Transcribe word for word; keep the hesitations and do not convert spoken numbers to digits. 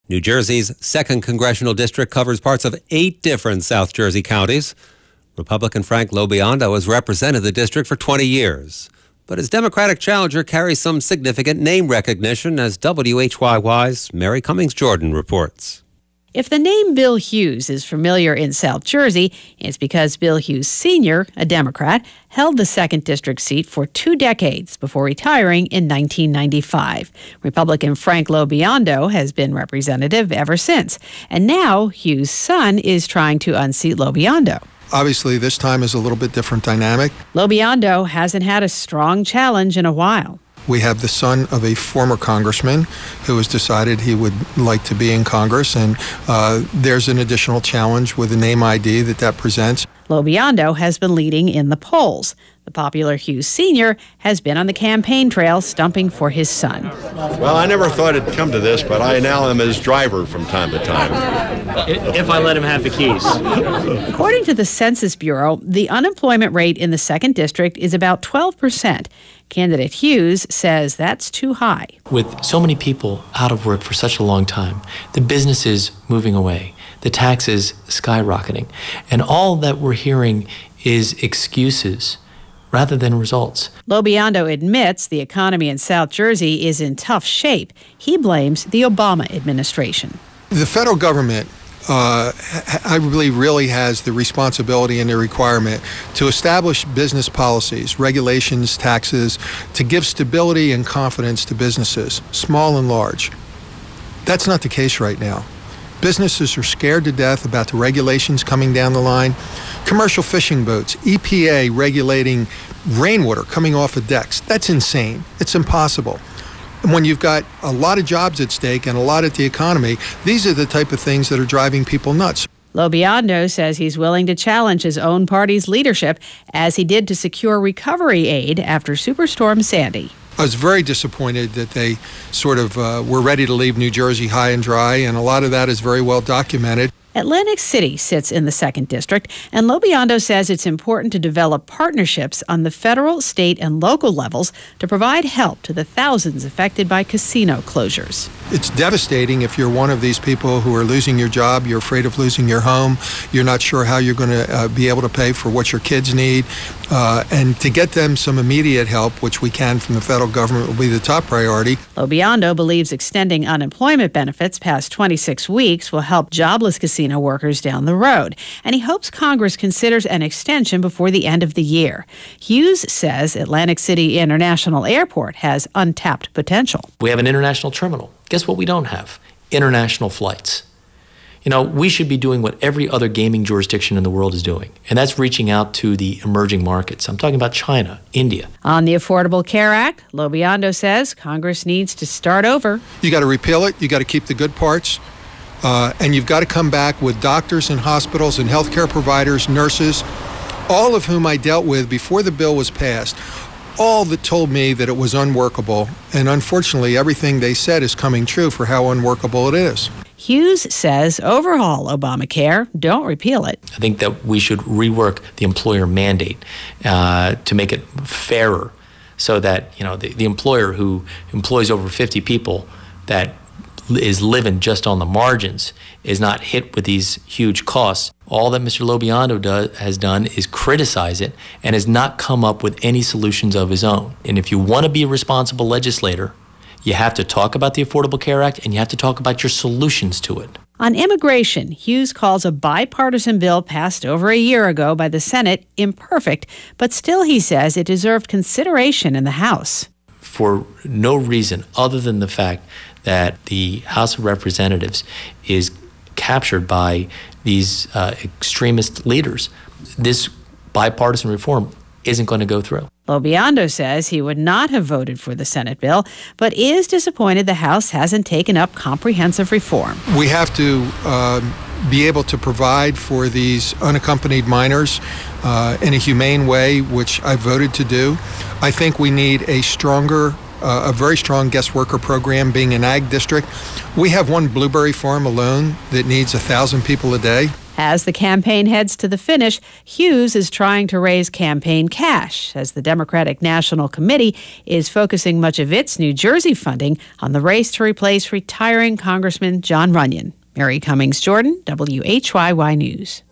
New Jersey's second congressional district covers parts of eight different South Jersey counties. Republican Frank LoBiondo has represented the district for twenty years. But his Democratic challenger carries some significant name recognition, as W H Y Y's Mary Cummings Jordan reports. If the name Bill Hughes is familiar in South Jersey, it's because Bill Hughes Senior, a Democrat, held the second district seat for two decades before retiring in nineteen ninety-five. Republican Frank LoBiondo has been representative ever since. And now Hughes' son is trying to unseat LoBiondo. Obviously, this time is a little bit different dynamic. LoBiondo hasn't had a strong challenge in a while. We have the son of a former congressman who has decided he would like to be in Congress, and uh, there's an additional challenge with the name I D that that presents. LoBiondo has been leading in the polls. The popular Hughes Senior has been on the campaign trail stumping for his son. Well, I never thought it'd come to this, but I now am his driver from time to time. If I let him have the keys. According to the Census Bureau, the unemployment rate in the second district is about twelve percent. Candidate Hughes says that's too high. With so many people out of work for such a long time, the business is moving away, the taxes skyrocketing, and all that we're hearing is excuses rather than results. LoBiondo admits the economy in South Jersey is in tough shape. He blames the Obama administration. The federal government, uh, I believe, really has the responsibility and the requirement to establish business policies, regulations, taxes, to give stability and confidence to businesses, small and large. That's not the case right now. Businesses are scared to death about the regulations coming down the line. Commercial fishing boats, E P A regulating rainwater coming off of decks. That's insane. It's impossible. And when you've got a lot of jobs at stake and a lot at the economy, these are the type of things that are driving people nuts. LoBiondo says he's willing to challenge his own party's leadership, as he did to secure recovery aid after Superstorm Sandy. I was very disappointed that they sort of uh, were ready to leave New Jersey high and dry, and a lot of that is very well documented. Atlantic City sits in the second district, and LoBiondo says it's important to develop partnerships on the federal, state, and local levels to provide help to the thousands affected by casino closures. It's devastating if you're one of these people who are losing your job, you're afraid of losing your home, you're not sure how you're going to uh, be able to pay for what your kids need, uh, and to get them some immediate help, which we can from the federal government, will be the top priority. LoBiondo believes extending unemployment benefits past twenty-six weeks will help jobless casino workers down the road, and he hopes Congress considers an extension before the end of the year. Hughes says Atlantic City International Airport has untapped potential. We have an international terminal. Guess what we don't have? International flights. You know, we should be doing what every other gaming jurisdiction in the world is doing, and that's reaching out to the emerging markets. I'm talking about China, India. On the Affordable Care Act, LoBiondo says Congress needs to start over. You got to repeal it. You got to keep the good parts. Uh, and you've got to come back with doctors and hospitals and healthcare providers, nurses, all of whom I dealt with before the bill was passed, all that told me that it was unworkable. And unfortunately, everything they said is coming true for how unworkable it is. Hughes says overhaul Obamacare, don't repeal it. I think that we should rework the employer mandate uh, to make it fairer, so that, you know, the, the employer who employs over fifty people that is living just on the margins is not hit with these huge costs. All that Mister LoBiondo does, has done is criticize it and has not come up with any solutions of his own. And if you want to be a responsible legislator, you have to talk about the Affordable Care Act and you have to talk about your solutions to it. On immigration, Hughes calls a bipartisan bill passed over a year ago by the Senate imperfect, but still he says it deserved consideration in the House. For no reason other than the fact that the House of Representatives is captured by these uh, extremist leaders, this bipartisan reform isn't going to go through. LoBiondo says he would not have voted for the Senate bill, but is disappointed the House hasn't taken up comprehensive reform. We have to uh, be able to provide for these unaccompanied minors uh, in a humane way, which I voted to do. I think we need a stronger Uh, a very strong guest worker program. Being an ag district, we have one blueberry farm alone that needs a thousand people a day. As the campaign heads to the finish, Hughes is trying to raise campaign cash as the Democratic National Committee is focusing much of its New Jersey funding on the race to replace retiring Congressman Jon Runyon. Mary Cummings Jordan, W H Y Y News.